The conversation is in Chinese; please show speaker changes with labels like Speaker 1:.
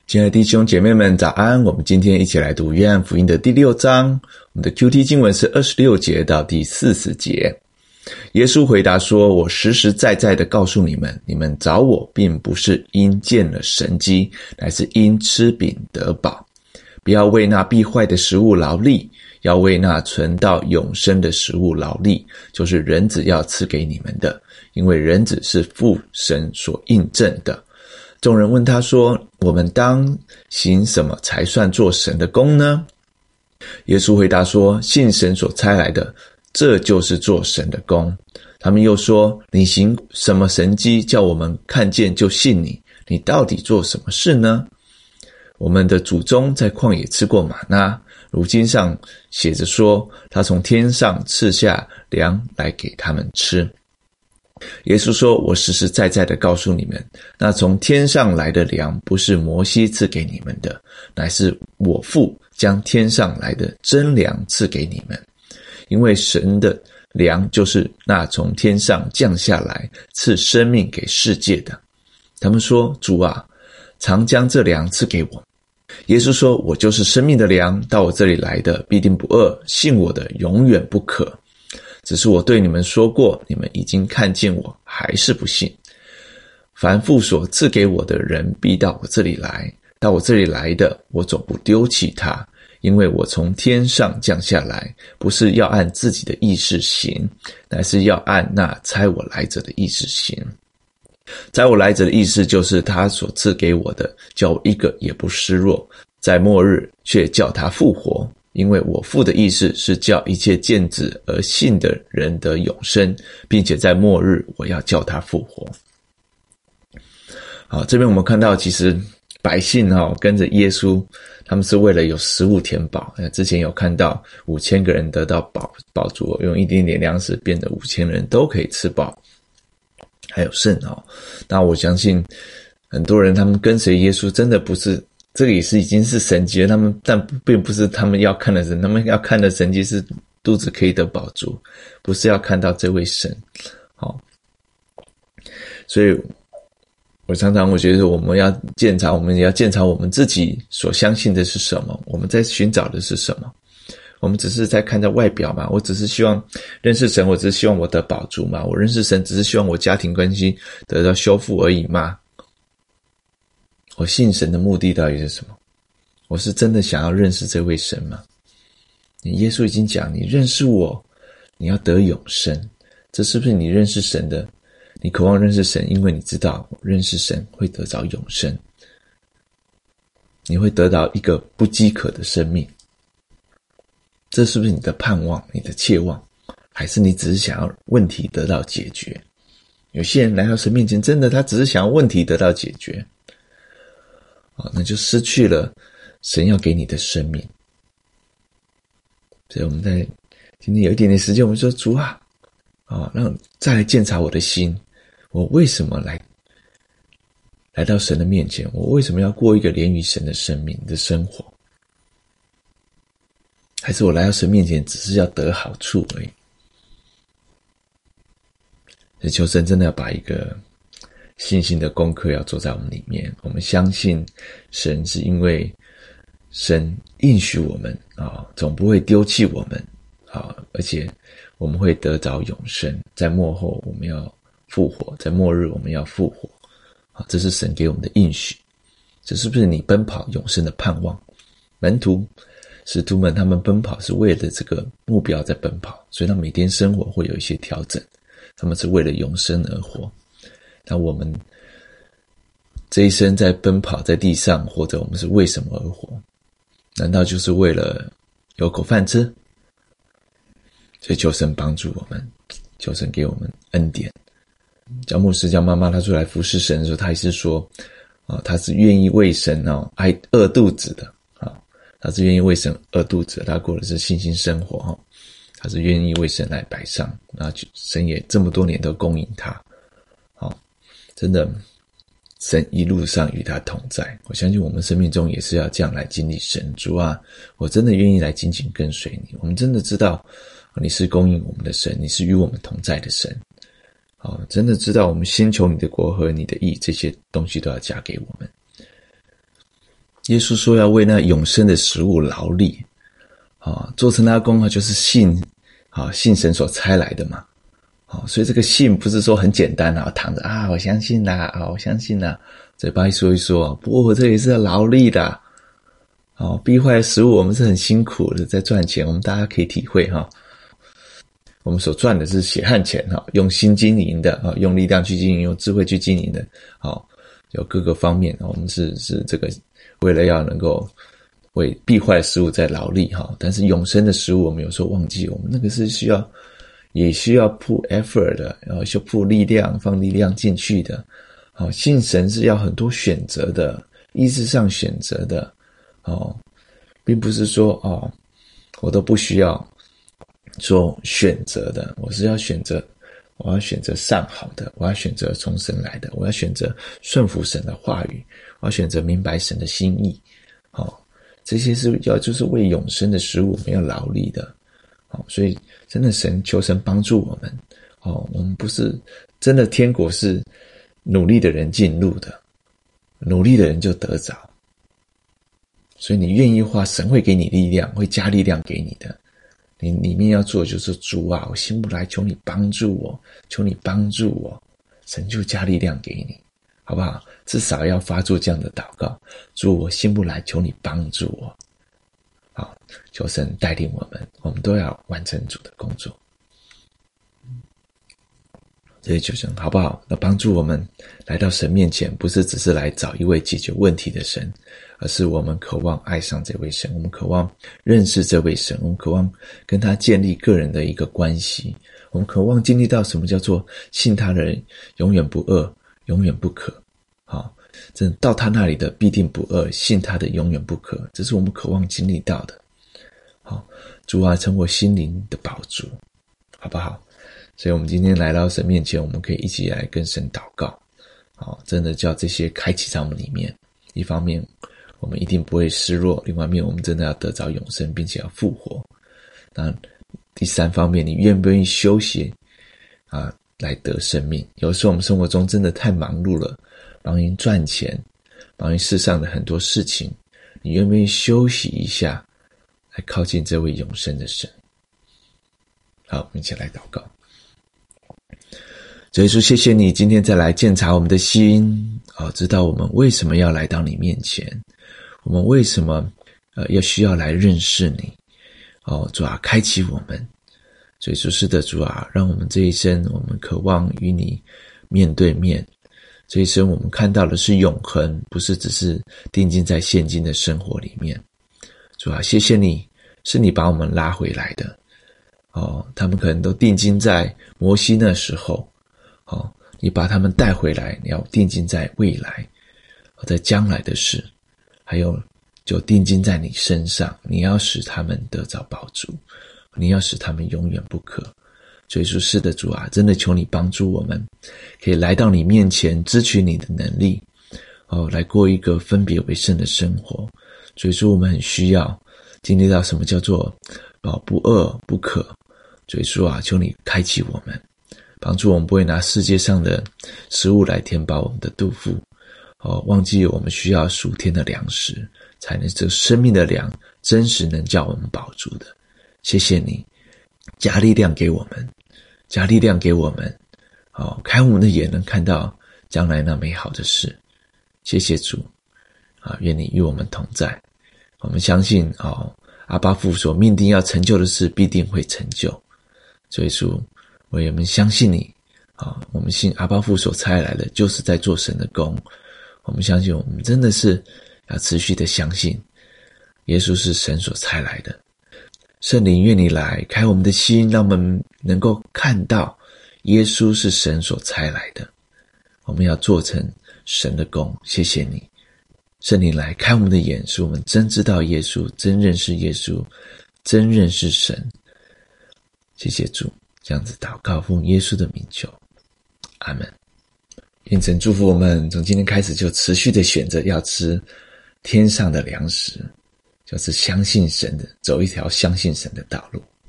Speaker 1: 亲爱的弟兄姐妹们，早安！我们今天一起来读约翰福音的第6章，我们的 QT 经文是26节到第40节。耶稣回答说：我实实在在的告诉你们，你们找我并不是因见了神迹，乃是因吃饼得饱。不要为那必坏的食物劳力，要为那存到永生的食物劳力，就是人子要赐给你们的，因为人子是父神所印证的。众人问他说：我们当行什么才算做神的工呢？耶稣回答说：信神所差来的，这就是做神的工。他们又说：你行什么神迹叫我们看见就信你？你到底做什么事呢？我们的祖宗在旷野吃过玛纳，如经上写着说，他从天上赐下粮来给他们吃。耶稣说：我实实在在的告诉你们，那从天上来的粮不是摩西赐给你们的，乃是我父将天上来的真粮赐给你们。因为神的粮就是那从天上降下来赐生命给世界的。他们说：主啊，常将这粮赐给我。耶稣说：我就是生命的粮，到我这里来的必定不饿，信我的永远不渴。只是我对你们说过，你们已经看见我，还是不信。凡父所赐给我的人必到我这里来，到我这里来的，我总不丢弃他，因为我从天上降下来，不是要按自己的意思行，乃是要按那差我来者的意思行。差我来者的意思就是他所赐给我的，叫我一个也不失落，在末日却叫他复活。因为我父的意思是叫一切见子而信的人得永生，并且在末日我要叫他复活。好，这边我们看到其实百姓跟着耶稣，他们是为了有食物填饱。之前有看到5000个人得到饱足，用一点点粮食变得5000人都可以吃饱，还有剩。那我相信很多人他们跟随耶稣真的不是，这个也是已经是神迹了，但并不是他们要看的神，他们要看的神迹是肚子可以得饱足，不是要看到这位神。所以我常常觉得我们要检查我们自己所相信的是什么，我们在寻找的是什么。我们只是在看到外表嘛，我只是希望认识神，我只是希望我得饱足嘛，我认识神只是希望我家庭关系得到修复而已嘛。我信神的目的到底是什么？我是真的想要认识这位神吗？耶稣已经讲，你认识我，你要得永生。这是不是你认识神的？你渴望认识神，因为你知道认识神会得着永生，你会得到一个不饥渴的生命。这是不是你的盼望，你的切望？还是你只是想要问题得到解决？有些人来到神面前，真的他只是想要问题得到解决，那就失去了神要给你的生命。所以我们在今天有一点点时间，我们说主啊，让再来检查我的心，我为什么来到神的面前？我为什么要过一个连于神的生命的生活？还是我来到神面前只是要得好处而已？所以求神真的要把一个信心的功课要做在我们里面。我们相信神是因为神应许我们总不会丢弃我们而且我们会得着永生，在末后我们要复活，在末日我们要复活。这是神给我们的应许。这是不是你奔跑永生的盼望？门徒使徒们他们奔跑是为了这个目标在奔跑，所以他每天生活会有一些调整，他们是为了永生而活。那我们这一生在奔跑在地上，或者我们是为什么而活？难道就是为了有口饭吃？所以求神帮助我们，求神给我们恩典。教牧师教妈妈她出来服侍神的时候，她也是说她是愿意为神挨饿肚子的她是愿意为神饿肚子的，她过的是信心生活她是愿意为神来摆上，那神也这么多年都供应她真的神一路上与他同在。我相信我们生命中也是要这样来经历神。主啊，我真的愿意来紧紧跟随你。我们真的知道你是供应我们的神，你是与我们同在的神。真的知道我们先求你的国和你的义，这些东西都要加给我们。 耶稣说要为那永生的食物劳力，做成那工就是信神所差来的嘛。所以这个信不是说很简单躺着我相信啦，我相信啦，嘴巴一说一说，不过我这也是要劳力的。逼坏的食物我们是很辛苦的在赚钱，我们大家可以体会我们所赚的是血汗钱用心经营的用力量去经营，用智慧去经营的有各个方面我们是这个为了要能够为避坏的食物在劳力但是永生的食物我们有时候忘记，我们那个是也需要 put effort 的，需要 put 力量，放力量进去的。信神是要很多选择的，意志上选择的并不是说我都不需要做选择的，我是要选择，我要选择上好的，我要选择从神来的，我要选择顺服神的话语，我要选择明白神的心意这些就是为永生的食物我们要劳力的所以真的求神帮助我们我们不是真的天国是努力的人进入的，努力的人就得着，所以你愿意花，神会给你力量，会加力量给你的。你里面要做的就是主啊，我兴不来，求你帮助我，求你帮助我，神就加力量给你，好不好？至少要发出这样的祷告，主我兴不来，求你帮助我。好，求神带领我们都要完成主的工作。所以求神好不好？那帮助我们来到神面前，不是只是来找一位解决问题的神，而是我们渴望爱上这位神，我们渴望认识这位神，我们渴望跟他建立个人的一个关系，我们渴望经历到什么叫做信他的人永远不饿，永远不渴。真的到他那里的必定不饿，信他的永远不渴，这是我们渴望经历到的。主啊，成我心灵的饱足，好不好？所以我们今天来到神面前，我们可以一起来跟神祷告真的叫这些开启在我们里面，一方面我们一定不会失落，另外一面我们真的要得着永生，并且要复活。那第三方面，你愿不愿意休息来得生命？有时候我们生活中真的太忙碌了，忙于赚钱，忙于世上的很多事情，你愿不愿意休息一下，来靠近这位永生的神？好，我们一起来祷告。主耶稣，谢谢你今天再来鉴察我们的心知道我们为什么要来到你面前，我们为什么要需要来认识你主啊，开启我们。主耶稣，是的主啊，让我们这一生我们渴望与你面对面，这一生我们看到的是永恒，不是只是定睛在现今的生活里面。主啊，谢谢你，是你把我们拉回来的他们可能都定睛在摩西那时候你把他们带回来，你要定睛在未来在将来的事，还有就定睛在你身上，你要使他们得着饱足，你要使他们永远不渴。所以说是的主啊，真的求你帮助我们可以来到你面前，支取你的能力来过一个分别为圣的生活。所以说我们很需要经历到什么叫做不饿不渴。所以说求你开启我们，帮助我们不会拿世界上的食物来填饱我们的肚腹忘记我们需要属天的粮食，才能这生命的粮真实能叫我们饱足的。谢谢你加力量给我们，加力量给我们开我们的眼，能看到将来那美好的事。谢谢主愿你与我们同在。我们相信阿爸父所命定要成就的事必定会成就。所以说我们相信你我们信阿爸父所差来的就是在做神的工。我们相信我们真的是要持续的相信耶稣是神所差来的。圣灵愿你来开我们的心，让我们能够看到耶稣是神所差来的，我们要做成神的工。谢谢你圣灵来开我们的眼，使我们真知道耶稣，真认识耶稣，真认识神。谢谢主，这样子祷告奉耶稣的名求，阿们。愿神祝福我们，从今天开始就持续的选择要吃天上的粮食，就是相信神的，走一条相信神的道路。